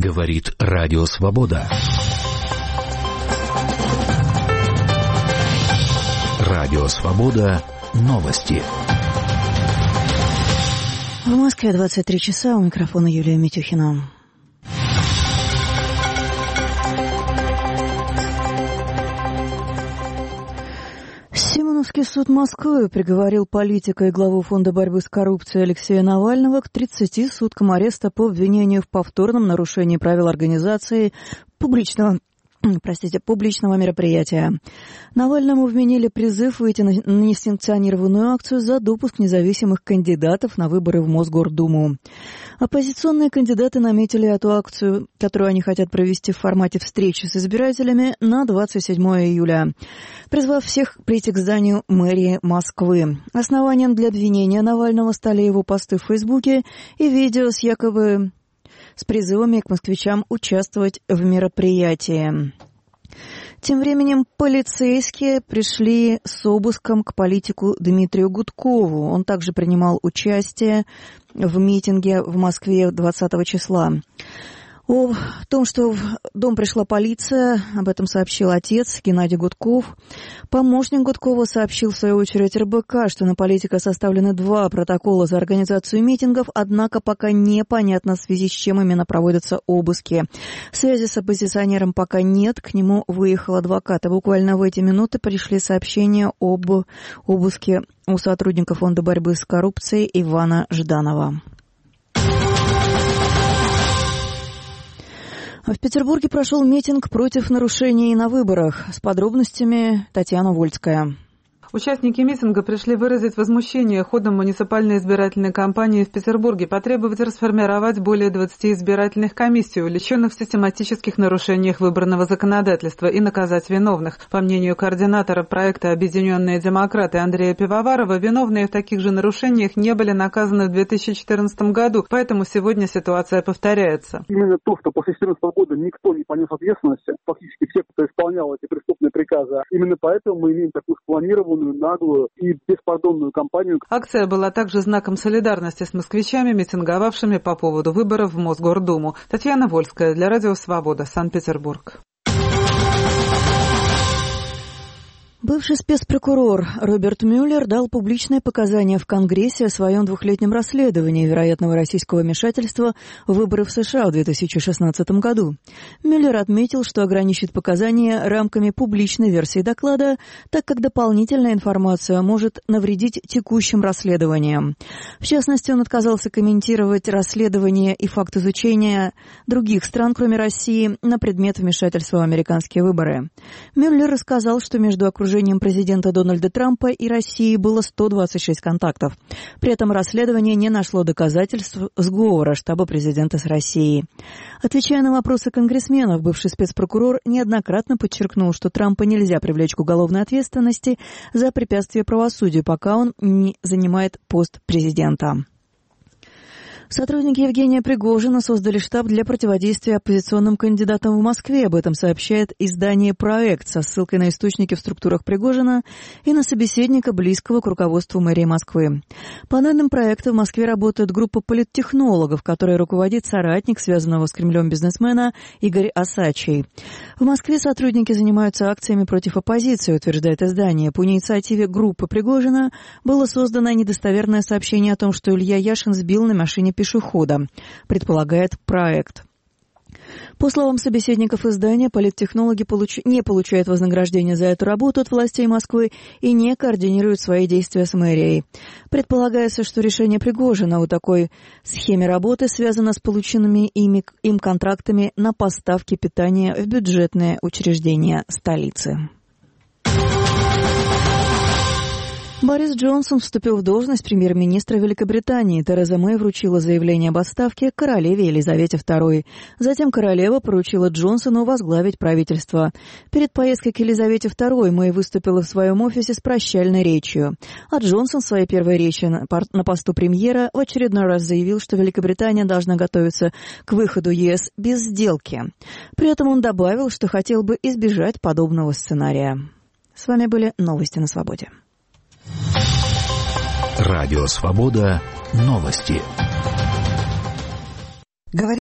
Говорит Радио Свобода. Радио Свобода. Новости. В Москве 23 часа. У микрофона Юлия Митюхина. Симоновский суд Москвы приговорил политика и главу Фонда борьбы с коррупцией Алексея Навального к 30 суткам ареста по обвинению в повторном нарушении правил организации публичного мероприятия. Навальному вменили призыв выйти на несанкционированную акцию за допуск независимых кандидатов на выборы в Мосгордуму. Оппозиционные кандидаты наметили эту акцию, которую они хотят провести в формате встречи с избирателями, на 27 июля, призвав всех прийти к зданию мэрии Москвы. Основанием для обвинения Навального стали его посты в Фейсбуке и видео с призывами к москвичам участвовать в мероприятии. Тем временем полицейские пришли с обыском к политику Дмитрию Гудкову. Он также принимал участие в митинге в Москве 20 числа. О том, что в дом пришла полиция, об этом сообщил отец Геннадий Гудков. Помощник Гудкова сообщил в свою очередь РБК, что на политика составлены 2 протокола за организацию митингов, однако пока непонятно, в связи с чем именно проводятся обыски. Связи с оппозиционером пока нет, к нему выехал адвокат. А буквально в эти минуты пришли сообщения об обыске у сотрудника Фонда борьбы с коррупцией Ивана Жданова. В Петербурге прошел митинг против нарушений на выборах. С подробностями Татьяна Вольская. Участники митинга пришли выразить возмущение ходом муниципальной избирательной кампании в Петербурге, потребовать расформировать более 20 избирательных комиссий, увлеченных в систематических нарушениях выборного законодательства, и наказать виновных. По мнению координатора проекта «Объединенные демократы» Андрея Пивоварова, виновные в таких же нарушениях не были наказаны в 2014 году, поэтому сегодня ситуация повторяется. Именно то, что после 2014 года никто не понес ответственности, фактически все, кто исполнял эти преступные приказы, именно поэтому мы имеем такую спланированную, наглую и беспардонную кампанию. Акция была также знаком солидарности с москвичами, митинговавшими по поводу выборов в Мосгордуму. Татьяна Вольская для Радио Свобода, Санкт-Петербург. Бывший спецпрокурор Роберт Мюллер дал публичные показания в Конгрессе о своем 2-летнем расследовании вероятного российского вмешательства в выборы в США в 2016 году. Мюллер отметил, что ограничит показания рамками публичной версии доклада, так как дополнительная информация может навредить текущим расследованиям. В частности, он отказался комментировать расследование и факт изучения других стран, кроме России, на предмет вмешательства в американские выборы. Мюллер рассказал, что между окружением президента Дональда Трампа и России было 126 контактов. При этом расследование не нашло доказательств сговора штаба президента с Россией. Отвечая на вопросы конгрессменов, бывший спецпрокурор неоднократно подчеркнул, что Трампа нельзя привлечь к уголовной ответственности за препятствие правосудию, пока он не занимает пост президента. Сотрудники Евгения Пригожина создали штаб для противодействия оппозиционным кандидатам в Москве. Об этом сообщает издание «Проект» со ссылкой на источники в структурах Пригожина и на собеседника, близкого к руководству мэрии Москвы. По данным проекта, в Москве работает группа политтехнологов, которой руководит соратник связанного с Кремлем бизнесмена Игорь Осадчий. В Москве сотрудники занимаются акциями против оппозиции, утверждает издание. По инициативе группы Пригожина было создано недостоверное сообщение о том, что Илья Яшин сбил на машине пешехода, предполагает проект. По словам собеседников издания, политтехнологи не получают вознаграждения за эту работу от властей Москвы и не координируют свои действия с мэрией. Предполагается, что решение Пригожина о такой схеме работы связано с полученными им контрактами на поставки питания в бюджетные учреждения столицы. Борис Джонсон вступил в должность премьер-министра Великобритании. Тереза Мэй вручила заявление об отставке королеве Елизавете II. Затем королева поручила Джонсону возглавить правительство. Перед поездкой к Елизавете II Мэй выступила в своем офисе с прощальной речью. А Джонсон в своей первой речи на посту премьера в очередной раз заявил, что Великобритания должна готовиться к выходу ЕС без сделки. При этом он добавил, что хотел бы избежать подобного сценария. С вами были новости на Свободе. Радио Свобода. Новости.